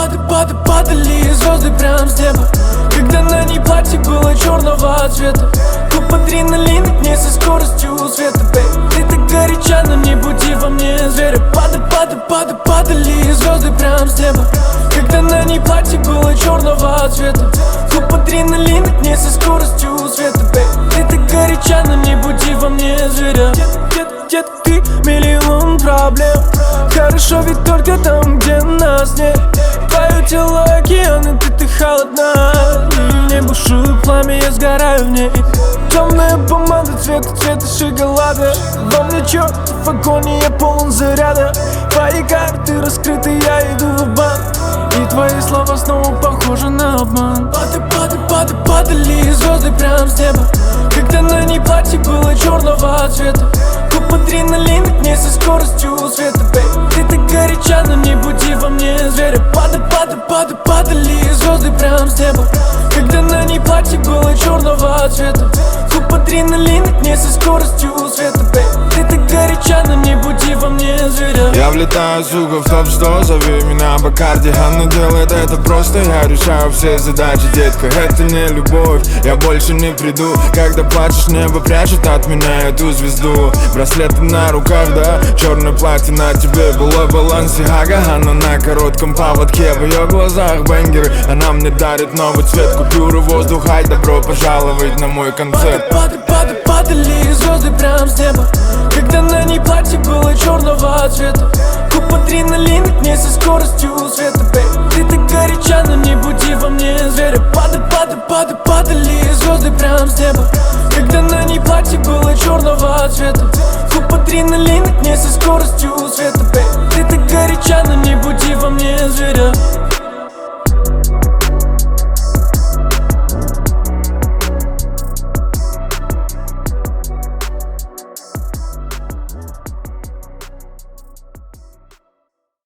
Падали звезды прям с неба, когда на ней платье было черного цвета. Клуб адреналина к ней со скоростью света, бэй. Ты так горяча, но не буди во мне зверя. Падали звезды прям с неба, когда на ней платье было черного цвета. Клуб адреналина к ней со скоростью света, бэй. Ты так горяча, но не буди во мне зверя. Детка, ты миллион проблем. Хорошо ведь только там, где нас нет. Твое тело океан, и ты холодна. И в небо бушует пламя, я сгораю в ней. Темная помада цвета шоколада. Во мне чертов огонь, и я полон заряда. Твои карты раскрыты, я иду в банк. И твои слова снова похожи на обман. Падали звезды прям с неба, когда на ней платье было черного цвета. Клуб адреналина к ней со скоростью света, бэй. Ты так горяча, но не буди во мне зверя. Падали звезды прям с неба, когда на ней платье было черного цвета. Клуб адреналина к ней со скоростью света, бэй. Ты так горяча, но не буди во мне зверя. Я влетаю, сука, в топ-100, зови меня Бакарди. Она делает это просто, я решаю все задачи, детка. Это не любовь, я больше не приду. Когда плачешь, небо прячет от меня эту звезду. Браслеты на руках, да, черное платье на тебе. Было Балансиага, она на коротком поводке. В ее глазах бенгеры, она мне дарит новый цвет. Купюры, воздух, ай, добро пожаловать на мой концерт. Падали звезды прям с неба, когда на ней платье было черного цвета. Клуб адреналина к ней со скоростью света, бэй. Ты так горяча, но не буди во мне зверя. Падали звезды прям с неба, когда на ней платье было черного цвета. Клуб адреналина к ней со скоростью света, бэй. Ты так горяча, но не буди во мне зверя.